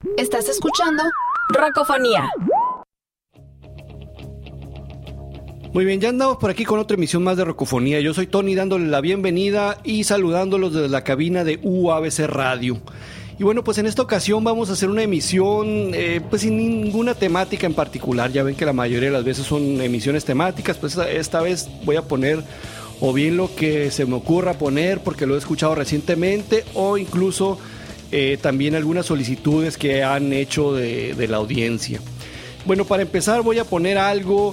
Estás escuchando Rocofonía. Muy bien, ya andamos por aquí con otra emisión más de Rocofonía. Yo soy Tony dándole la bienvenida y saludándolos desde la cabina de UABC Radio. Y bueno, pues en esta ocasión vamos a hacer una emisión pues sin ninguna temática en particular. Ya ven que la mayoría de las veces son emisiones temáticas, pues esta vez voy a poner o bien lo que se me ocurra poner porque lo he escuchado recientemente, o incluso también algunas solicitudes que han hecho de la audiencia. Bueno, para empezar voy a poner algo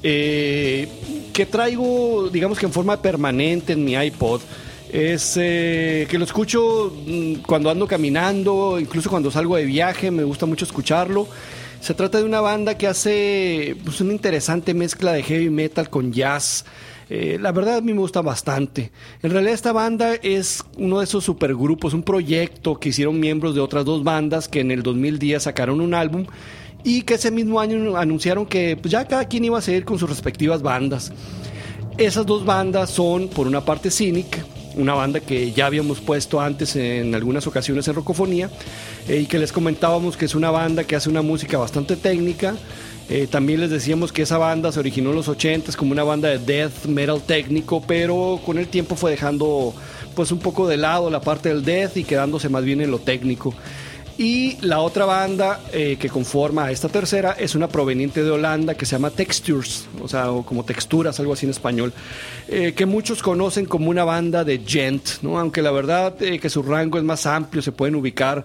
que traigo, digamos que en forma permanente en mi iPod. Es que lo escucho cuando ando caminando, incluso cuando salgo de viaje, me gusta mucho escucharlo. Se trata de una banda que hace pues, una interesante mezcla de heavy metal con jazz. La verdad a mí me gusta bastante. En realidad esta banda es uno de esos supergrupos, un proyecto que hicieron miembros de otras dos bandas que en el 2010 sacaron un álbum y que ese mismo año anunciaron que pues, ya cada quien iba a seguir con sus respectivas bandas. Esas dos bandas son, por una parte, Cynic, una banda que ya habíamos puesto antes en algunas ocasiones en Rocofonía, y que les comentábamos que es una banda que hace una música bastante técnica. También les decíamos que esa banda se originó en los 80s como una banda de death metal técnico, pero con el tiempo fue dejando pues un poco de lado la parte del death y quedándose más bien en lo técnico. Y la otra banda que conforma a esta tercera es una proveniente de Holanda que se llama Textures, o sea, o como texturas, algo así en español, que muchos conocen como una banda de gent, ¿no? Aunque la verdad que su rango es más amplio, se pueden ubicar,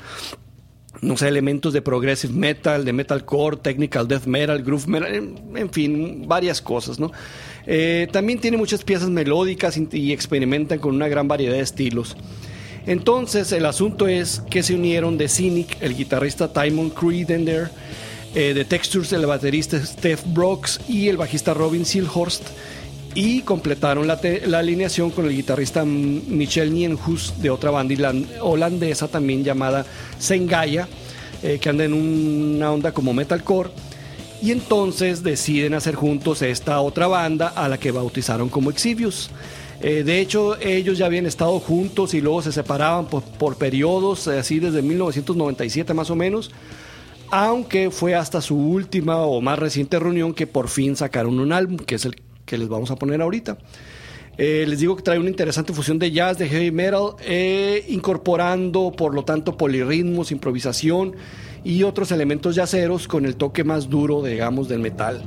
no sé, elementos de progressive metal, de metalcore, technical death metal, groove metal, en fin, varias cosas, ¿no? También tiene muchas piezas melódicas y experimentan con una gran variedad de estilos. Entonces el asunto es que se unieron de Cynic el guitarrista Tymon Creedender, de Textures el baterista Steph Brooks y el bajista Robin Silhorst, y completaron la alineación con el guitarrista Michel Nienhuis de otra banda holandesa también llamada Zengaya, que anda en una onda como metalcore, y entonces deciden hacer juntos esta otra banda a la que bautizaron como Exvius. De hecho, ellos ya habían estado juntos y luego se separaban por periodos, así desde 1997 más o menos, aunque fue hasta su última o más reciente reunión que por fin sacaron un álbum, que es el que les vamos a poner ahorita. Les digo que trae una interesante fusión de jazz, de heavy metal, incorporando por lo tanto polirritmos, improvisación y otros elementos jazzeros con el toque más duro, digamos, del metal.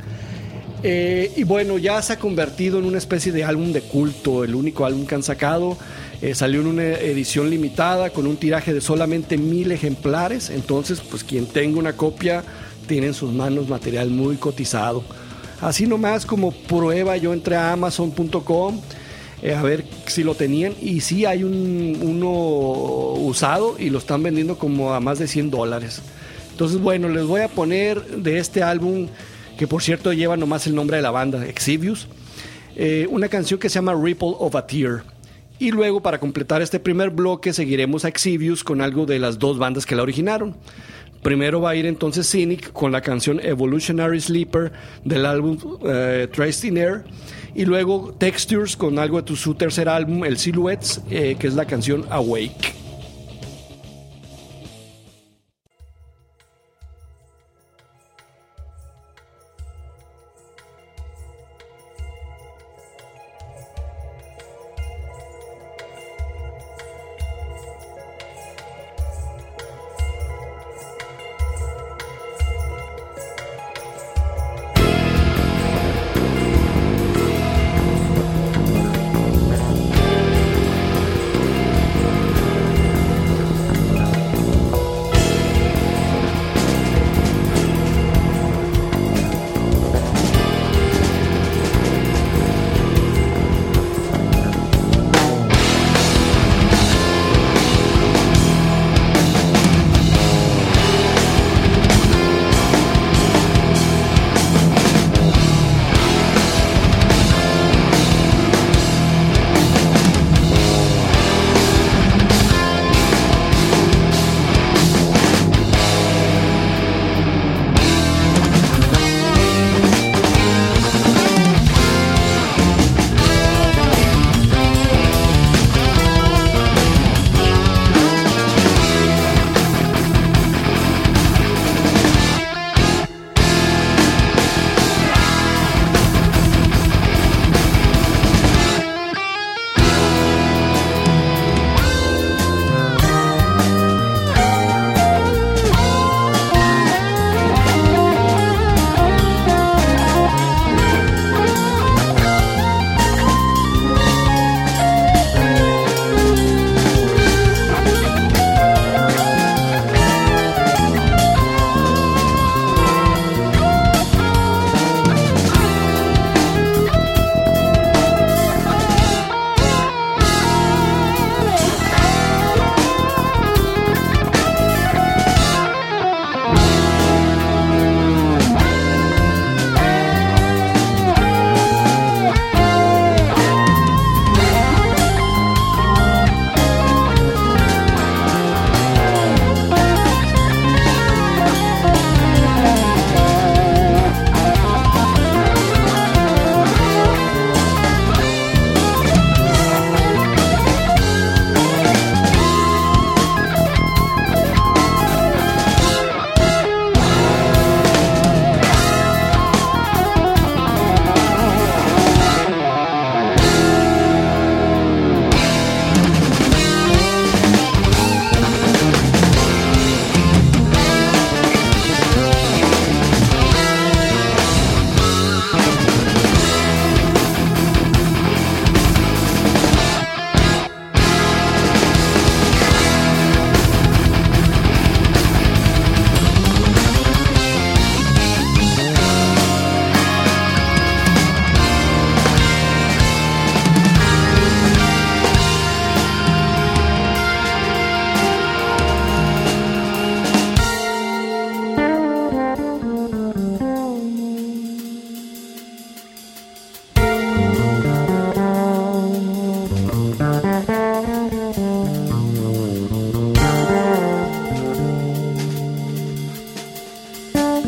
Y bueno, ya se ha convertido en una especie de álbum de culto, el único álbum que han sacado. Salió en una edición limitada con un tiraje de solamente 1000 ejemplares, entonces pues quien tenga una copia tiene en sus manos material muy cotizado. Así nomás como prueba, yo entré a Amazon.com a ver si lo tenían, y sí hay uno usado y lo están vendiendo como a más de $100. Entonces bueno, les voy a poner de este álbum, que por cierto lleva nomás el nombre de la banda, Exvius, una canción que se llama Ripple of a Tear. Y luego, para completar este primer bloque, seguiremos a Exvius con algo de las dos bandas que la originaron. Primero va a ir entonces Cynic con la canción Evolutionary Sleeper del álbum Traced in Air, y luego Textures con algo de su tercer álbum, el Silhouettes, que es la canción Awake.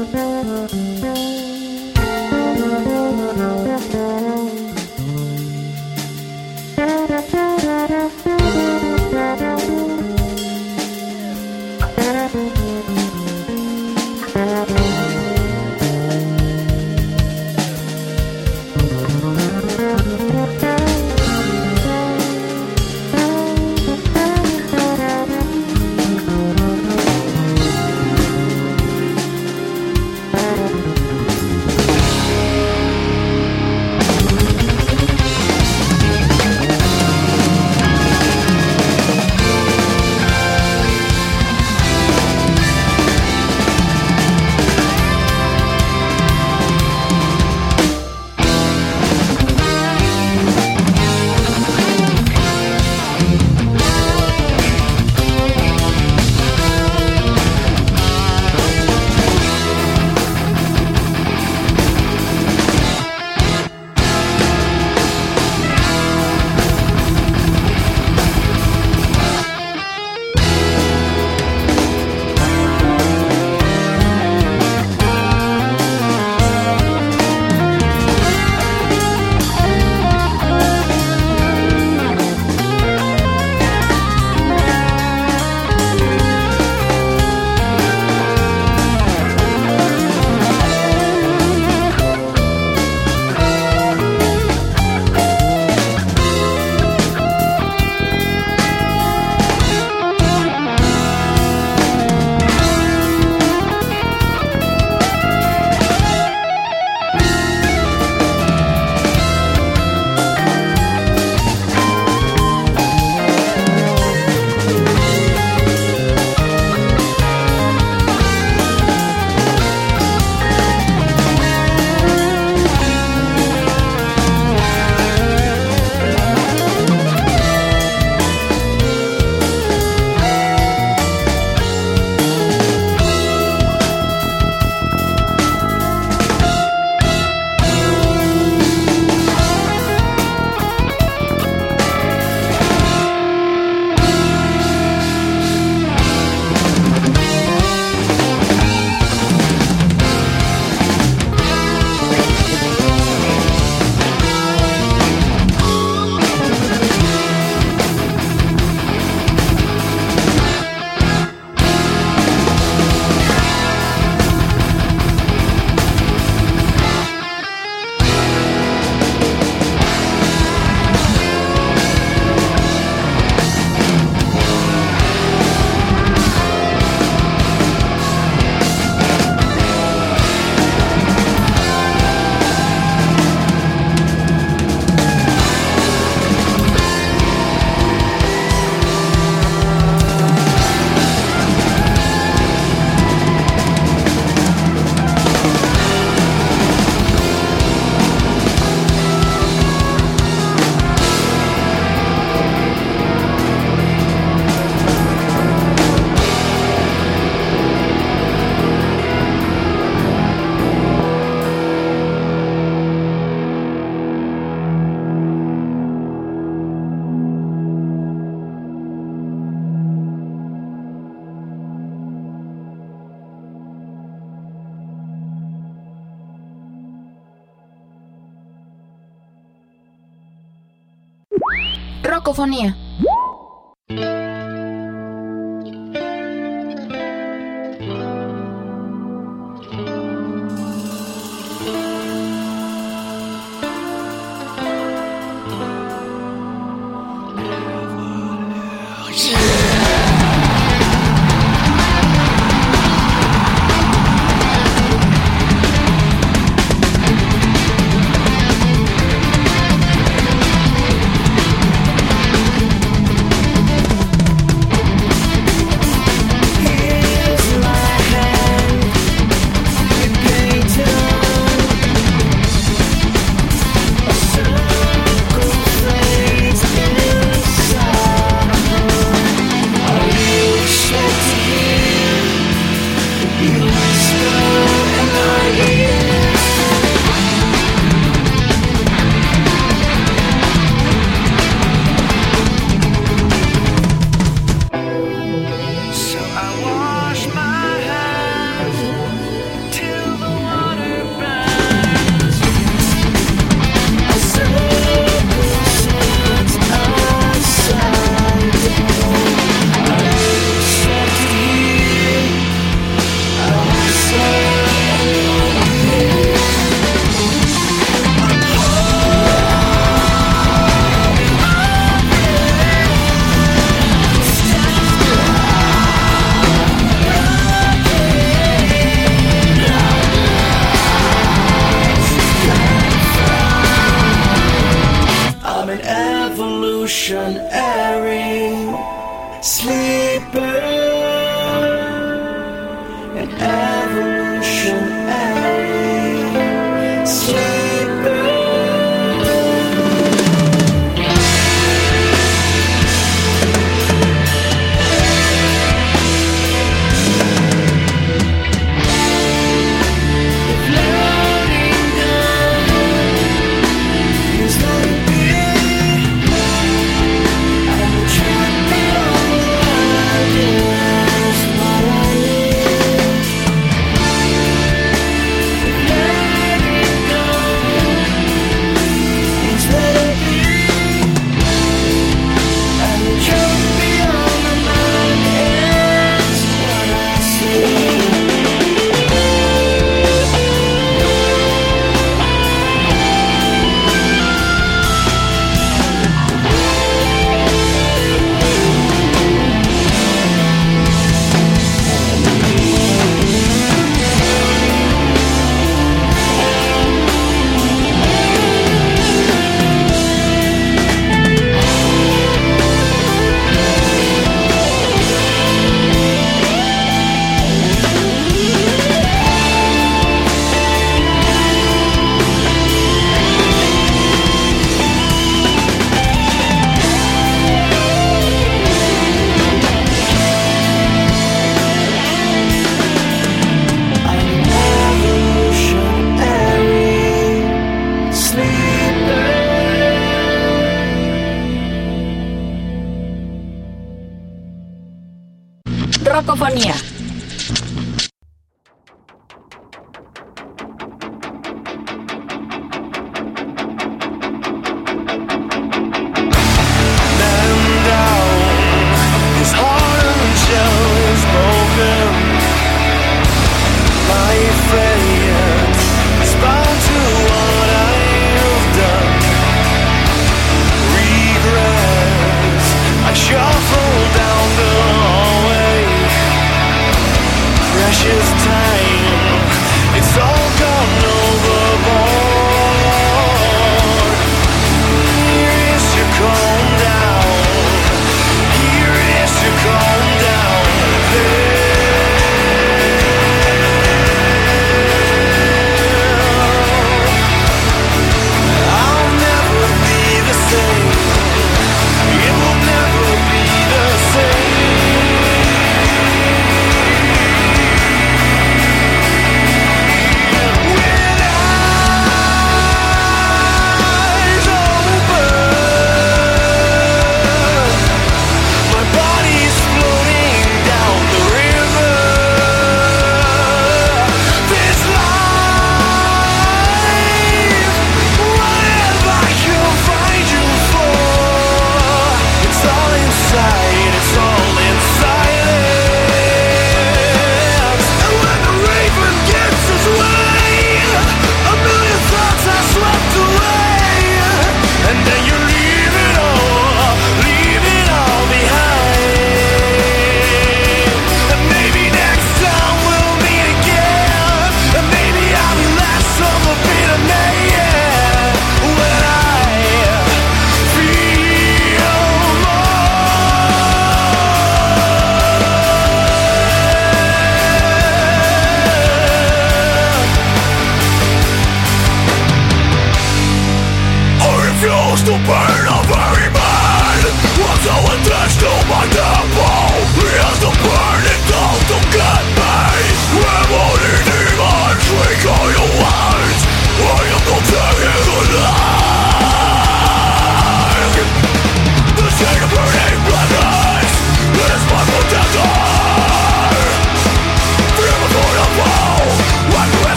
Rocofonía. So I wash my hands till Rocofonía.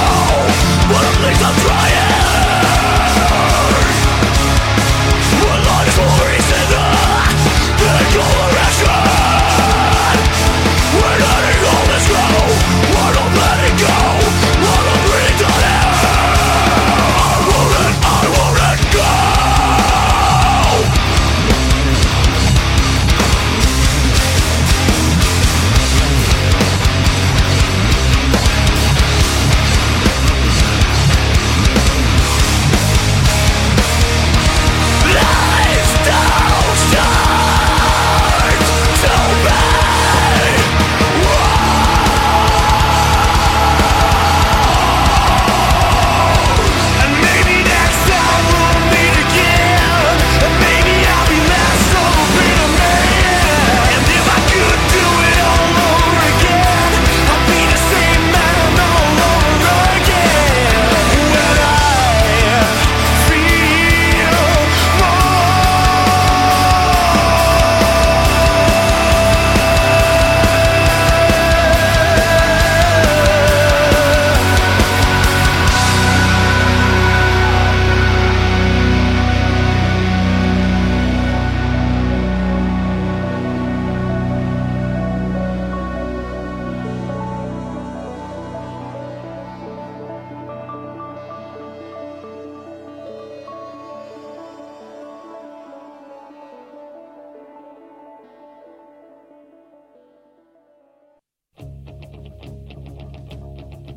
Well,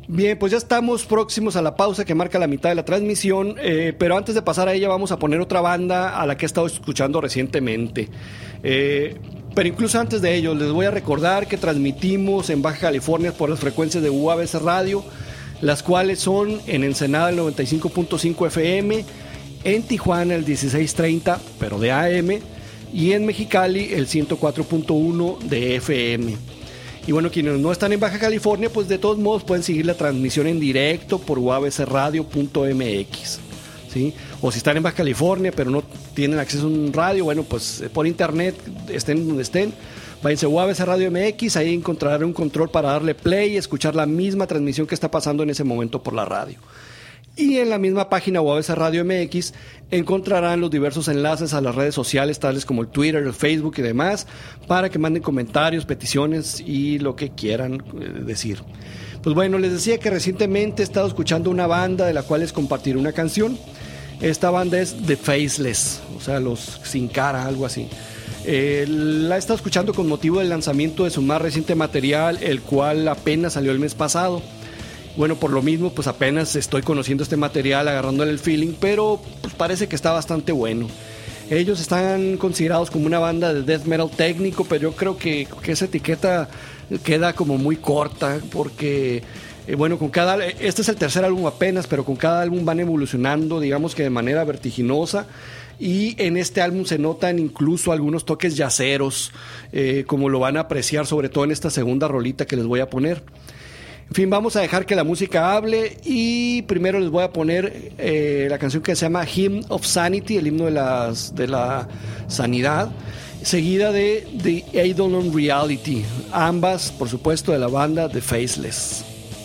Bien, pues ya estamos próximos a la pausa que marca la mitad de la transmisión, pero antes de pasar a ella vamos a poner otra banda a la que he estado escuchando recientemente. Pero incluso antes de ello, les voy a recordar que transmitimos en Baja California por las frecuencias de UABC Radio, las cuales son en Ensenada el 95.5 FM, en Tijuana el 1630, pero de AM, y en Mexicali el 104.1 de FM. Y bueno, quienes no están en Baja California, pues de todos modos pueden seguir la transmisión en directo por uabcradio.mx, ¿sí? O si están en Baja California pero no tienen acceso a un radio, bueno, pues por internet, estén donde estén, váyanse a UABC Radio MX, ahí encontrarán un control para darle play y escuchar la misma transmisión que está pasando en ese momento por la radio. Y en la misma página UABC Radio MX encontrarán los diversos enlaces a las redes sociales, tales como el Twitter, el Facebook y demás, para que manden comentarios, peticiones y lo que quieran decir. Pues bueno, les decía que recientemente he estado escuchando una banda de la cual les compartiré una canción. Esta banda es The Faceless, o sea, los sin cara, algo así. La he estado escuchando con motivo del lanzamiento de su más reciente material, el cual apenas salió el mes pasado. Bueno, por lo mismo, pues apenas estoy conociendo este material, agarrándole el feeling, pero pues parece que está bastante bueno. Ellos están considerados como una banda de death metal técnico, pero yo creo que esa etiqueta queda como muy corta, porque bueno, este es el tercer álbum apenas, pero con cada álbum van evolucionando, digamos que de manera vertiginosa. Y en este álbum se notan incluso algunos toques yaceros, como lo van a apreciar sobre todo en esta segunda rolita que les voy a poner. En fin, vamos a dejar que la música hable y primero les voy a poner la canción que se llama Hymn of Sanity, el himno de la sanidad, seguida de The Eidolon Reality, ambas, por supuesto, de la banda The Faceless.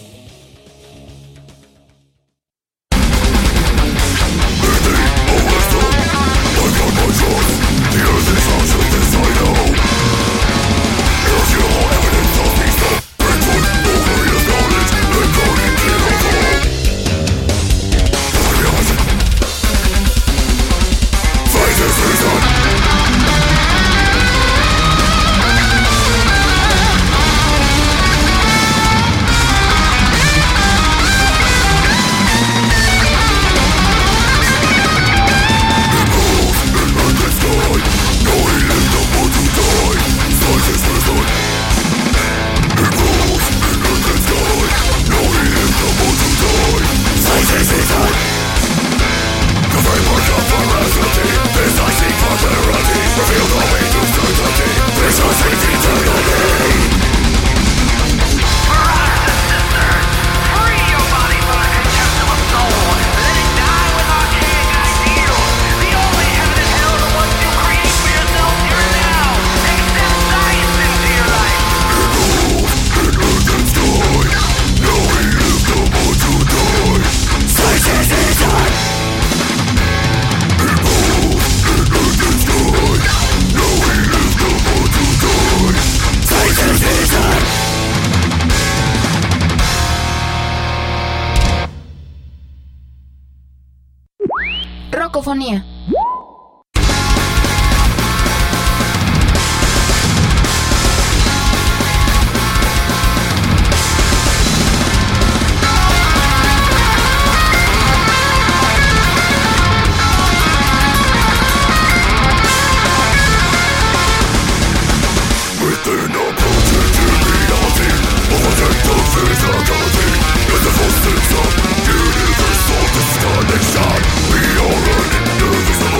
Rocofonía. We are running into this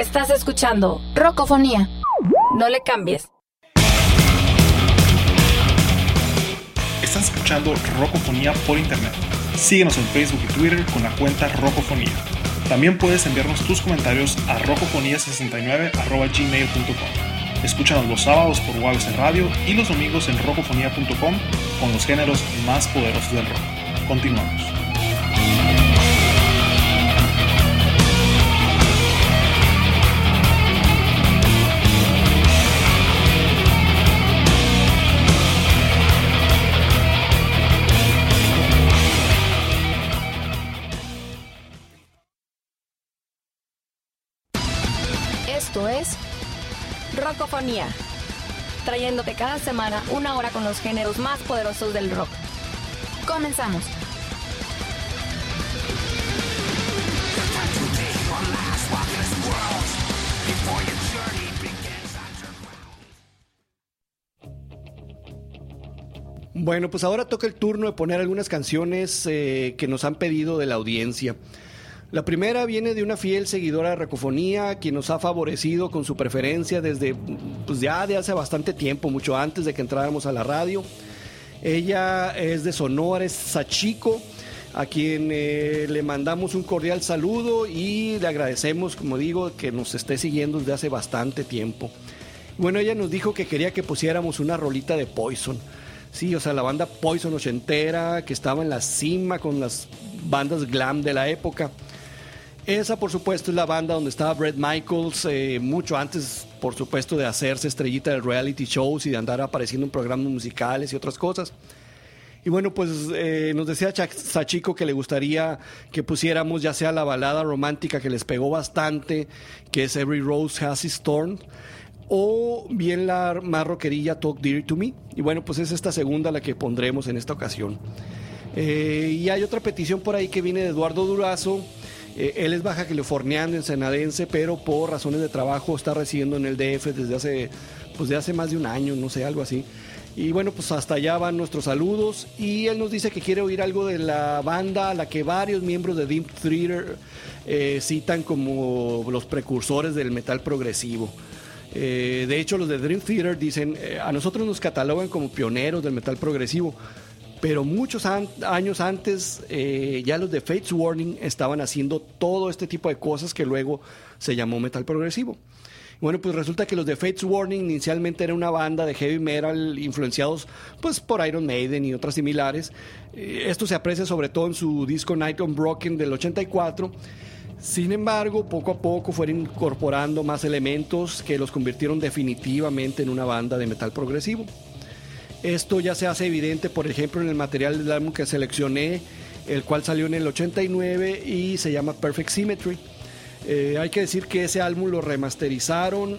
Estás escuchando Rocofonía. No le cambies. Estás escuchando Rocofonía por internet. Síguenos en Facebook y Twitter con la cuenta Rocofonía. También puedes enviarnos tus comentarios a rocofonía69@gmail.com. Escúchanos los sábados por UABC Radio y los domingos en rocofonía.com con los géneros más poderosos del rock. Continuamos. Esto es Rocofonía, trayéndote cada semana una hora con los géneros más poderosos del rock. Comenzamos. Bueno, pues ahora toca el turno de poner algunas canciones que nos han pedido de la audiencia. La primera viene de una fiel seguidora de Rocofonía, quien nos ha favorecido con su preferencia desde pues ya de hace bastante tiempo, mucho antes de que entráramos a la radio. Ella es de Sonora, es Sachiko, a quien le mandamos un cordial saludo y le agradecemos, como digo, que nos esté siguiendo desde hace bastante tiempo. Bueno, ella nos dijo que quería que pusiéramos una rolita de Poison. Sí, o sea, la banda Poison ochentera, que estaba en la cima con las bandas glam de la época. Esa, por supuesto, es la banda donde estaba Bret Michaels, mucho antes, por supuesto, de hacerse estrellita de reality shows y de andar apareciendo en programas musicales y otras cosas. Y bueno, pues nos decía Sachiko que le gustaría que pusiéramos ya sea la balada romántica que les pegó bastante, que es Every Rose Has Its Thorn, o bien la más rockerilla Talk Dirty to Me. Y bueno, pues es esta segunda la que pondremos en esta ocasión. Y hay otra petición por ahí que viene de Eduardo Durazo. Él es baja californiano, ensenadense, pero por razones de trabajo está residiendo en el DF desde hace más de un año, no sé, algo así. Y bueno, pues hasta allá van nuestros saludos. Y él nos dice que quiere oír algo de la banda a la que varios miembros de Dream Theater citan como los precursores del metal progresivo. De hecho, los de Dream Theater dicen, a nosotros nos catalogan como pioneros del metal progresivo, pero muchos años antes ya los de Fates Warning estaban haciendo todo este tipo de cosas que luego se llamó metal progresivo. Bueno, pues resulta que los de Fates Warning inicialmente era una banda de heavy metal influenciados pues por Iron Maiden y otras similares. Esto se aprecia sobre todo en su disco Night Unbroken del 84. Sin embargo, poco a poco fueron incorporando más elementos que los convirtieron definitivamente en una banda de metal progresivo. Esto ya se hace evidente, por ejemplo, en el material del álbum que seleccioné, el cual salió en el 89 y se llama Perfect Symmetry. Hay que decir que ese álbum lo remasterizaron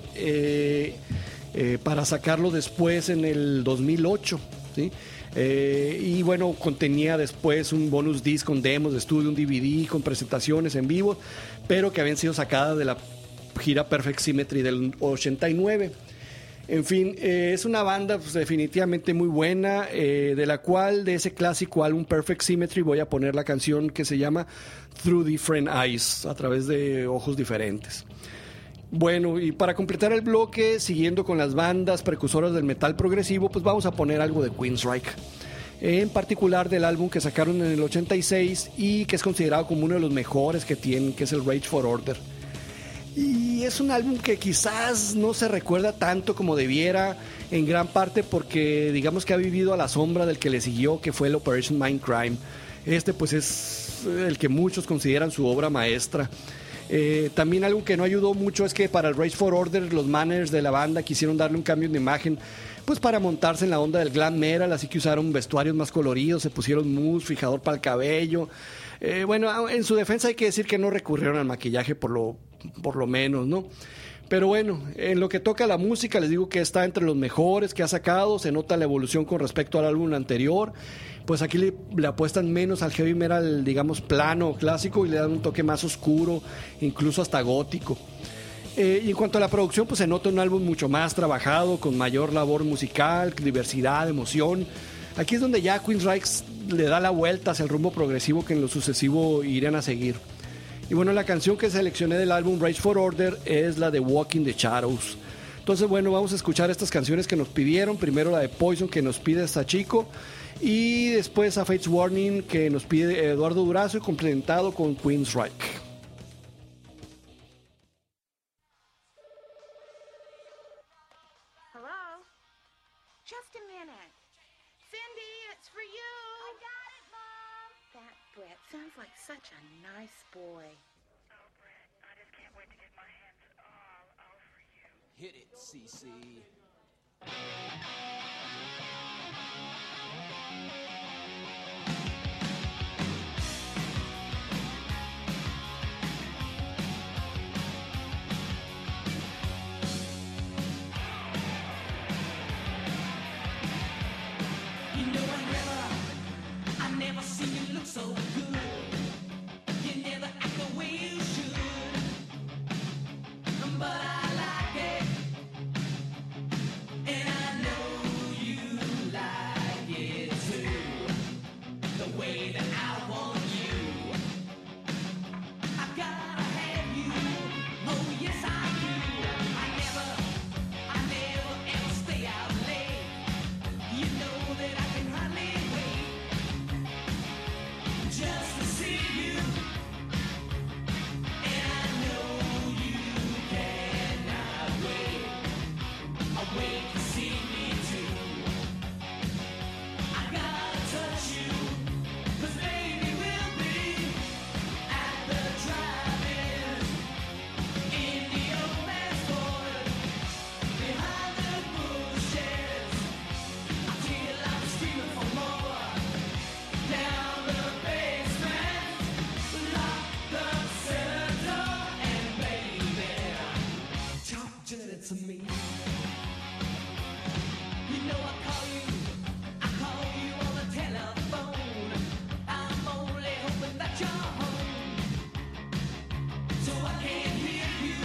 para sacarlo después en el 2008, ¿sí? Y bueno, contenía después un bonus disc con demos de estudio, un DVD con presentaciones en vivo, pero que habían sido sacadas de la gira Perfect Symmetry del 89. En fin, es una banda pues, definitivamente muy buena, de la cual de ese clásico álbum Perfect Symmetry voy a poner la canción que se llama Through Different Eyes, a través de ojos diferentes. Bueno, y para completar el bloque, siguiendo con las bandas precursoras del metal progresivo, pues vamos a poner algo de Queensryche. En particular del álbum que sacaron en el 86 y que es considerado como uno de los mejores que tienen, que es el Rage for Order. Y es un álbum que quizás no se recuerda tanto como debiera, en gran parte porque digamos que ha vivido a la sombra del que le siguió, que fue el Operation Mindcrime. Este pues es el que muchos consideran su obra maestra. También algo que no ayudó mucho es que para el Rage for Order los managers de la banda quisieron darle un cambio de imagen pues para montarse en la onda del glam metal, así que usaron vestuarios más coloridos, se pusieron mousse, fijador para el cabello. Bueno, en su defensa hay que decir que no recurrieron al maquillaje por lo menos, ¿no? Pero bueno, en lo que toca a la música les digo que está entre los mejores que ha sacado, se nota la evolución con respecto al álbum anterior. Pues aquí le apuestan menos al heavy metal, digamos, plano, clásico, y le dan un toque más oscuro, incluso hasta gótico. Y en cuanto a la producción, pues se nota un álbum mucho más trabajado, con mayor labor musical, diversidad, emoción. Aquí es donde ya Queensryche le da la vuelta hacia el rumbo progresivo que en lo sucesivo irán a seguir. Y bueno, la canción que seleccioné del álbum Rage for Order es la de Walking the Shadows. Entonces, bueno, vamos a escuchar estas canciones que nos pidieron. Primero la de Poison, que nos pide esta chico, y después a Fates Warning, que nos pide Eduardo Durazo, y complementado con Queensryche. Hello? Just a minute. Cindy, it's for you. I got it, Mom. That Brett sounds like such a nice boy. Oh, Brett, I just can't wait to get my hands all over you. Hit it, CC. Never seen you look so good. You never act the way you should. But I like it, and I know you like it too. The way that I want you, I gotta have you. Oh yes I do. I never ever stay out late. You know that I can hardly wait just to see you, and I know you cannot wait. I wait to see me too. I gotta touch you, 'cause baby we'll be at the drive-in, in the old man's Ford, behind the bushes, until I'm screaming for more. Down the basement, lock the cellar door, and baby, talk dirty to me. You know I call you on the telephone. I'm only hoping that you're home, so I can hear you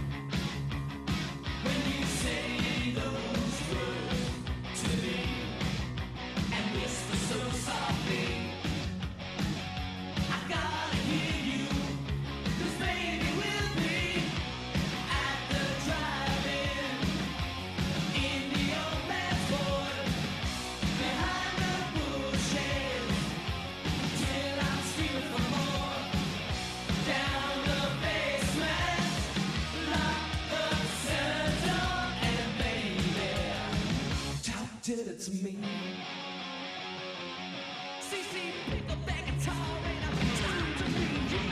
when you say those words to me, and whisper so softly. I gotta hear you, 'cause baby we'll be at the drive-in, in the old man's Ford, behind the bushes, till I'm screaming for more. Down the basement, lock the cellar door, and baby, talk dirty to me. CC, pick up that guitar and I'm time to meet you.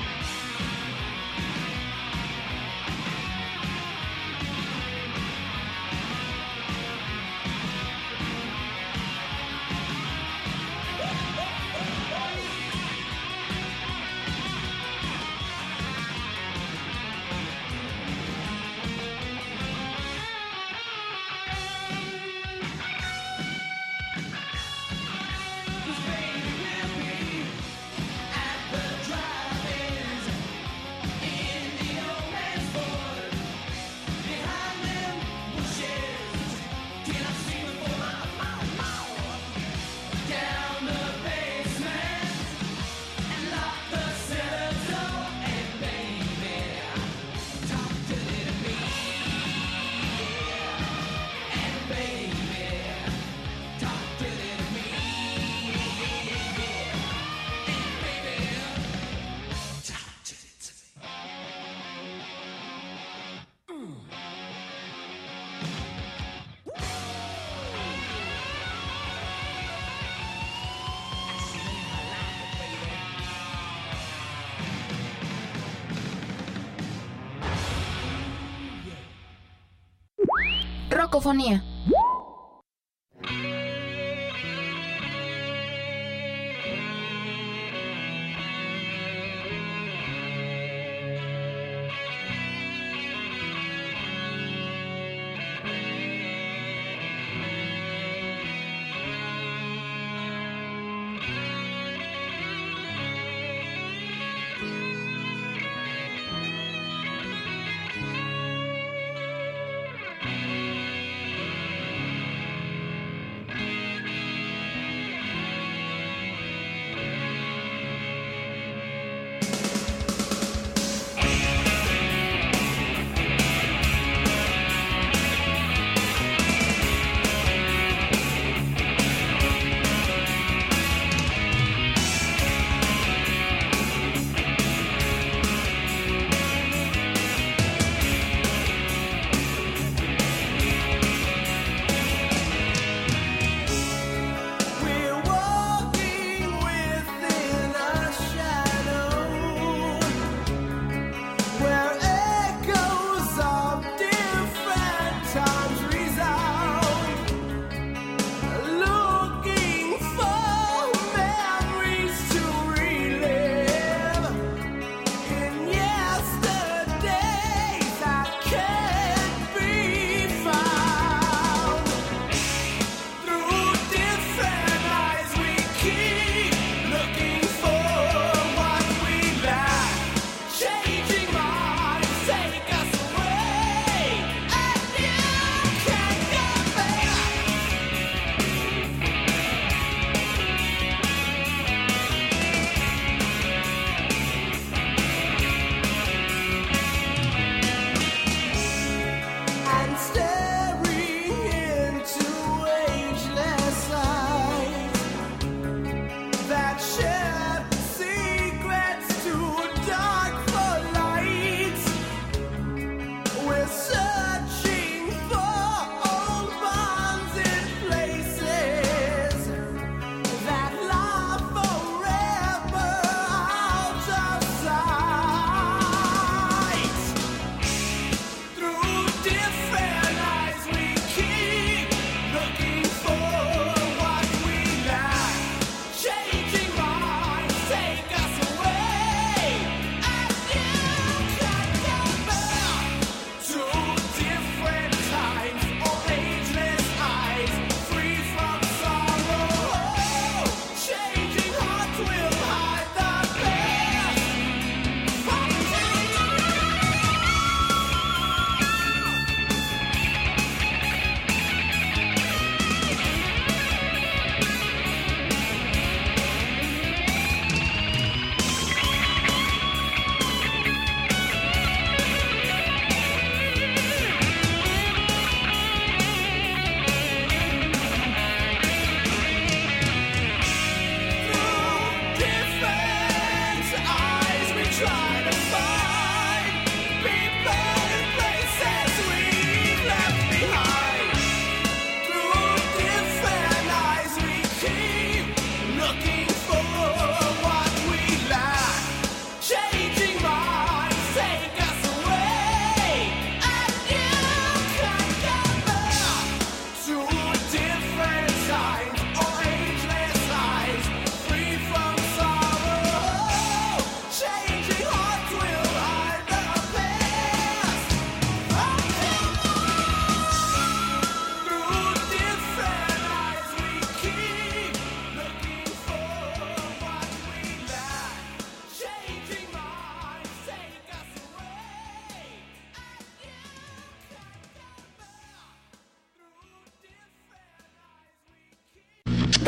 Rocofonía.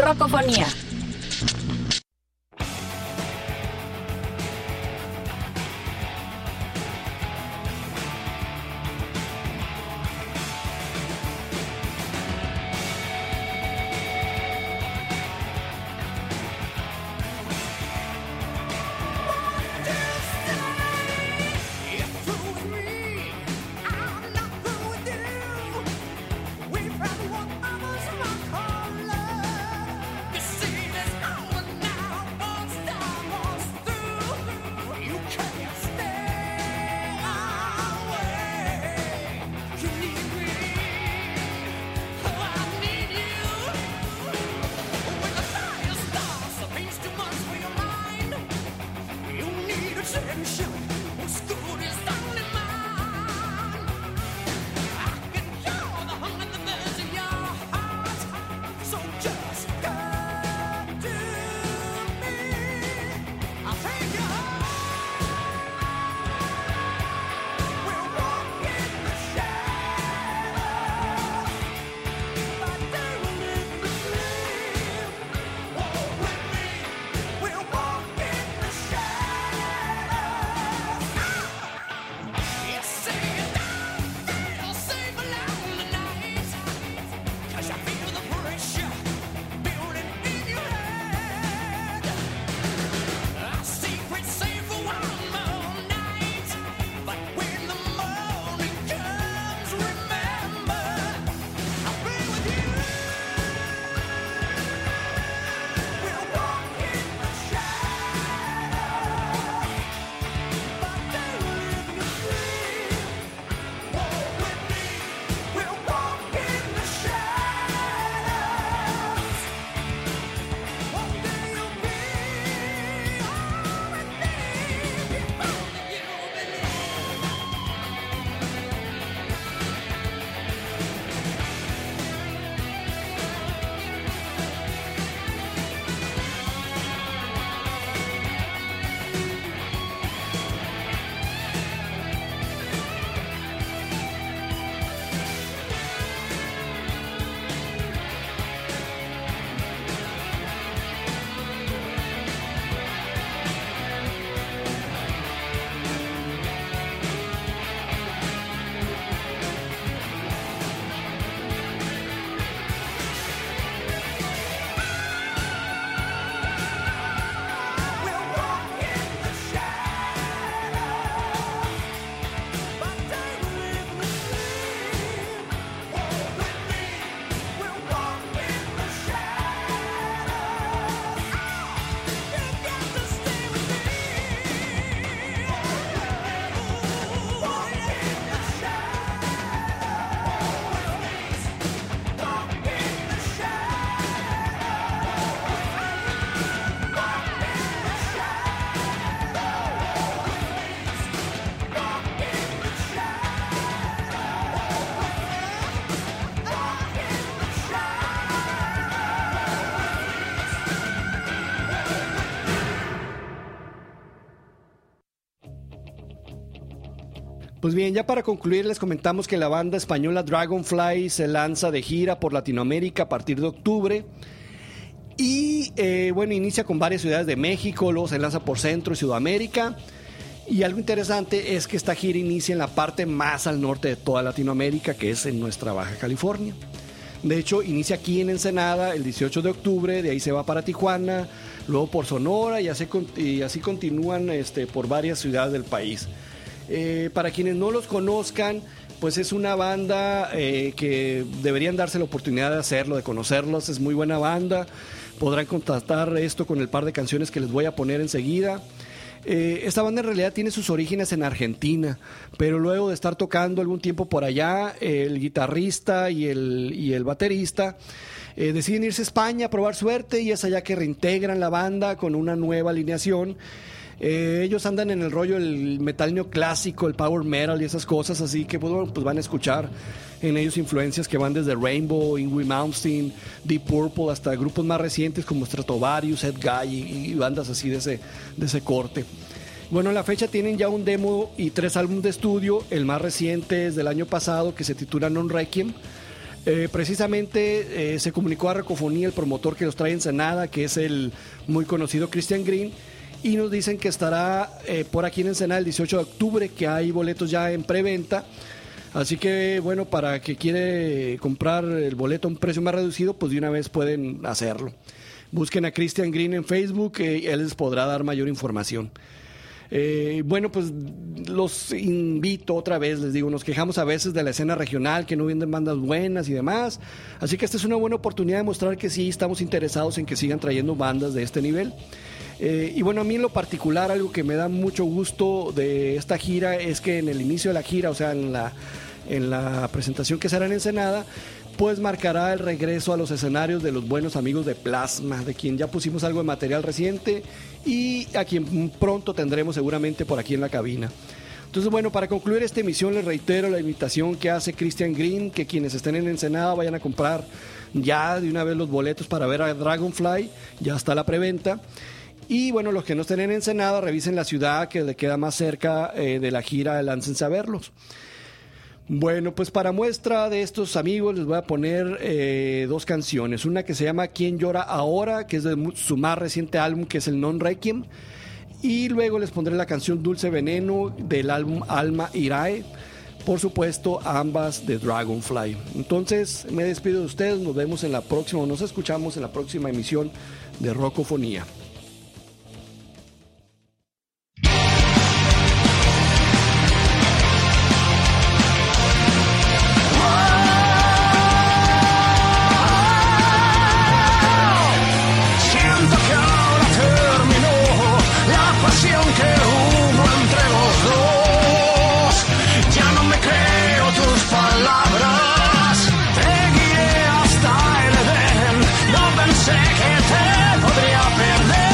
Rocofonía. Pues bien, ya para concluir les comentamos que la banda española Dragonfly se lanza de gira por Latinoamérica a partir de octubre y bueno, inicia con varias ciudades de México, luego se lanza por Centro y Sudamérica. Y algo interesante es que esta gira inicia en la parte más al norte de toda Latinoamérica, que es en nuestra Baja California. De hecho, inicia aquí en Ensenada el 18 de octubre, de ahí se va para Tijuana, luego por Sonora y así continúan por varias ciudades del país. Para quienes no los conozcan, pues es una banda que deberían darse la oportunidad de hacerlo, de conocerlos. Es muy buena banda. Podrán contrastar esto con el par de canciones que les voy a poner enseguida. Esta banda en realidad tiene sus orígenes en Argentina, pero luego de estar tocando algún tiempo por allá, el guitarrista y el baterista deciden irse a España a probar suerte, y es allá que reintegran la banda con una nueva alineación. Ellos andan en el rollo del metal neoclásico, el power metal y esas cosas, así que pues van a escuchar en ellos influencias que van desde Rainbow, Yngwie Malmsteen, Deep Purple, hasta grupos más recientes como Stratovarius, Ed Guy y bandas así de ese corte. Bueno, a la fecha tienen ya un demo y 3 álbumes de estudio. El más reciente es del año pasado, que se titula Non Requiem. Precisamente se comunicó a Rocofonía el promotor que los trae en Ensenada, que es el muy conocido Christian Green, y nos dicen que estará por aquí en Ensenada el 18 de octubre, que hay boletos ya en preventa. Así que bueno, para que quiere comprar el boleto a un precio más reducido, pues de una vez pueden hacerlo. Busquen a Christian Green en Facebook, él les podrá dar mayor información. Bueno, pues los invito otra vez, les digo, nos quejamos a veces de la escena regional, que no venden bandas buenas y demás, así que esta es una buena oportunidad de mostrar que sí estamos interesados en que sigan trayendo bandas de este nivel. Y bueno, a mí en lo particular, algo que me da mucho gusto de esta gira es que en el inicio de la gira, o sea, en la presentación que será en Ensenada, pues marcará el regreso a los escenarios de los buenos amigos de Plasma, de quien ya pusimos algo de material reciente y a quien pronto tendremos seguramente por aquí en la cabina. Entonces, bueno, para concluir esta emisión les reitero la invitación que hace Christian Green, que quienes estén en Ensenada vayan a comprar ya de una vez los boletos para ver a Dragonfly, ya está la preventa. Y bueno, los que no estén en Ensenada, revisen la ciudad que le queda más cerca de la gira, láncense a verlos. Bueno, pues para muestra de estos amigos les voy a poner dos canciones. Una que se llama ¿Quién llora ahora?, que es de su más reciente álbum, que es el Non Requiem. Y luego les pondré la canción Dulce Veneno del álbum Alma Irae. Por supuesto, ambas de Dragonfly. Entonces, me despido de ustedes. Nos vemos en la próxima, nos escuchamos en la próxima emisión de Rocofonía. Sé que te podría perder.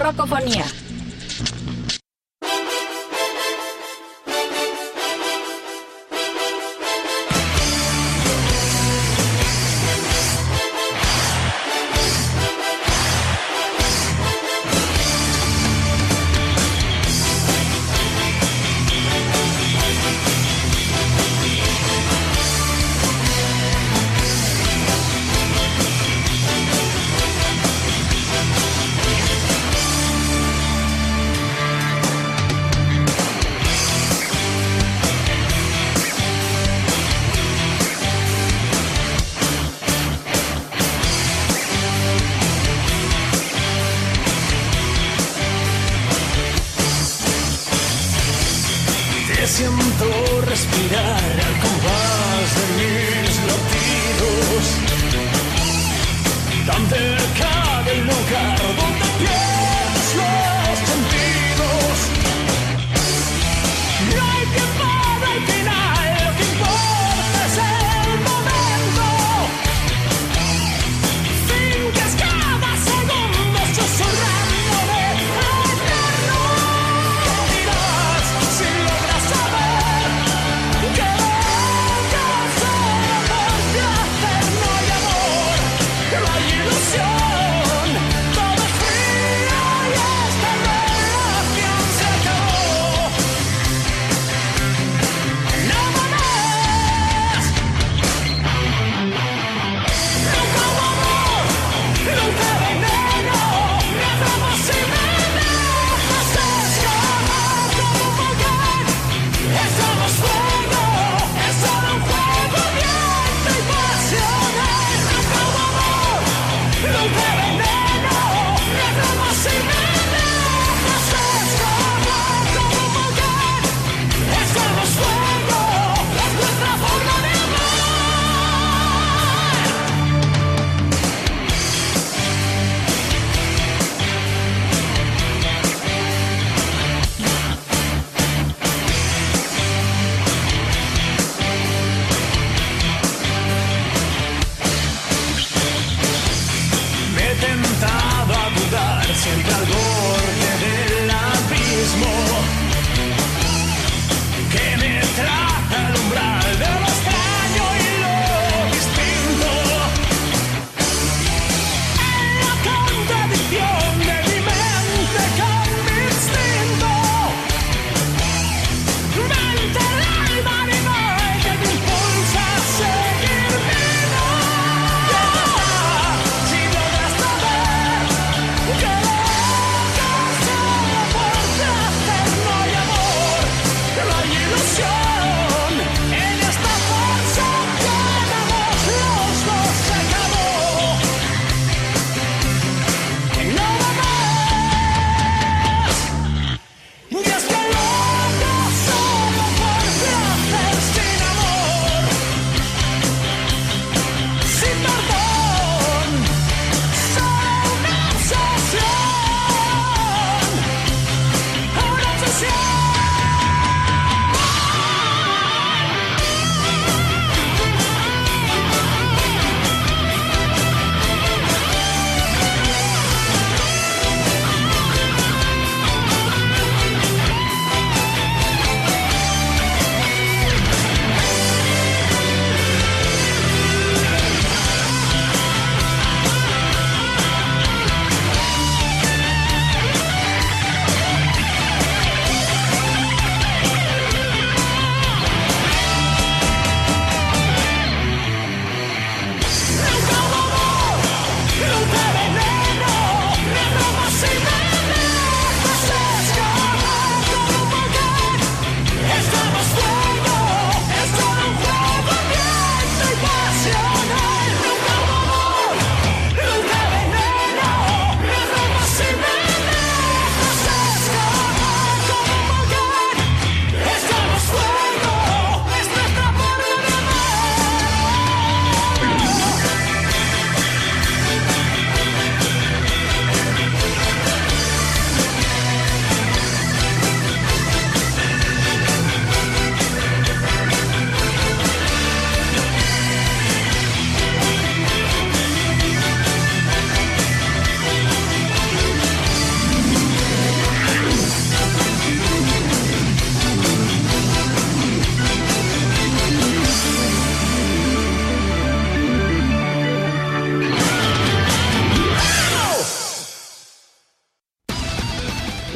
Rocofonía.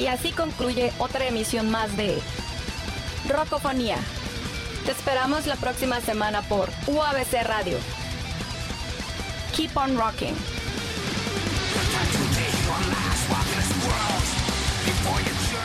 Y así concluye otra emisión más de Rocofonía. Te esperamos la próxima semana por UABC Radio. Keep on rocking. Before you